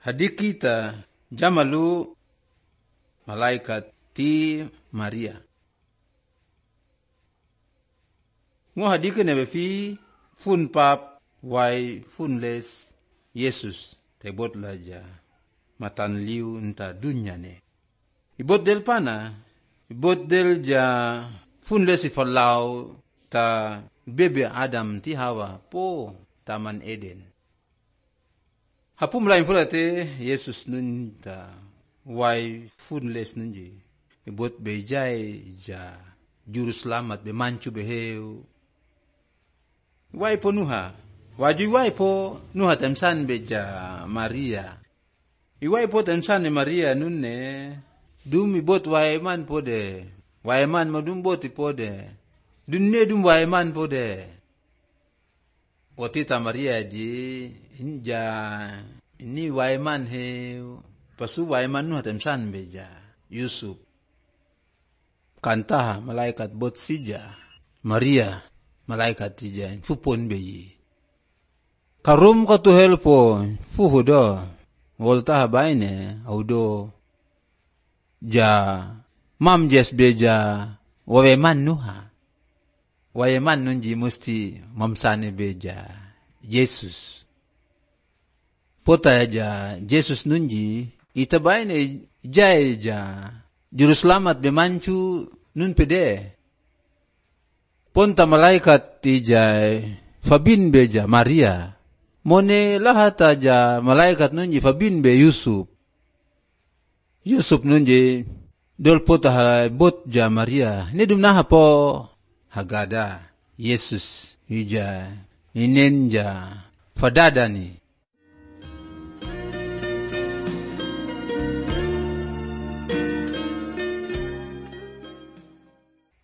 Hadikita jamalu malaikat ti Maria. Ngo hadikin nebefi fun pap wai funles Yesus tebot laja matan liu nta dunya ne. Ibot del pana, ibot del ja funles ifalau ta bebe Adam ti Hawa po taman Eden. Hapum lain fulate Yesus nun ta wai funles nunji. Ibot bejai ja juru selamat be mancu beheu. Wai po nuha. Wajui wai po nuha temsan beja Maria. Iwai po temsan ne Maria nunne dum ibot wai man po de. Wai man madum bot po de. Dunne dum wai man po de. Otita Maria di inja ini wai man he pasu wai man nuha temsan beja Yusuf. Kanta malaikat bot sija Maria malaikat tija fupon beyi. Karum ko tu helpo fuhudo volta baine audo ja mam jes beja waweman nuha. Waweman nunji musti mamsane beja Yesus. Pota ja Yesus nunji ita baine jai ja juru selamat bemancu nun pede. Ponta malaikat tijai fabin beja Maria. Mone lahat aja malaikat nunji fabin be Yusuf. Yusuf nunji dol pota bot ja Maria. Nedum naha po hagada Yesus hija inenja fadadani